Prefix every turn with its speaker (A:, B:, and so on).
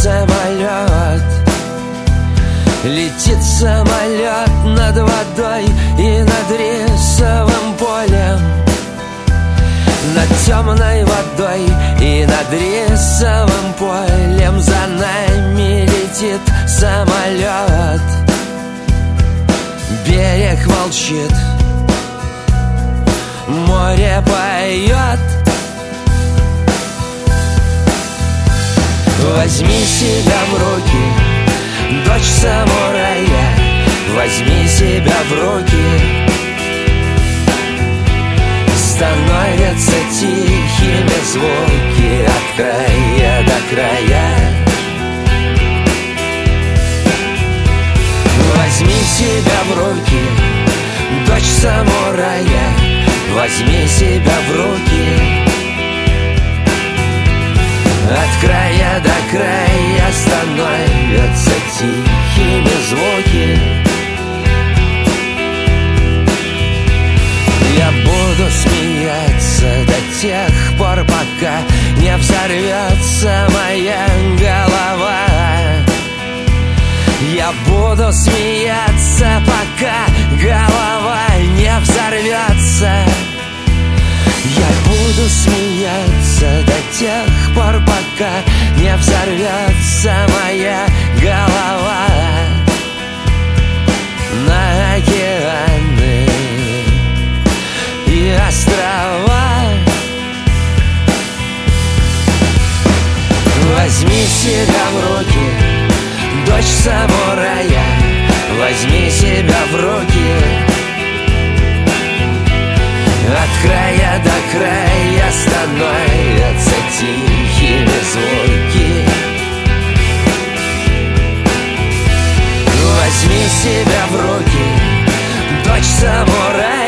A: самолет. Летит самолет над водой и над рисовым полем, над темной водой и над рисовым полем. За нами летит самолет. Берег молчит, море поет. Возьми себя в руки, дочь самурая, возьми себя в руки. Становятся тихими звуки от края до края. Возьми себя в руки, дочь самурая, возьми себя в руки. От края до края становятся тихими звуки. Я буду смеяться до тех пор, пока не взорвется моя голова. Я буду смеяться, пока голова не взорвется. Я буду смеяться до тех пор, пока не взорвется моя голова. На океаны и острова. Возьми себя в руки, дочь самурая, возьми себя в руки. От края до края становятся тихими звуки. Возьми себя в руки, дочь самурая,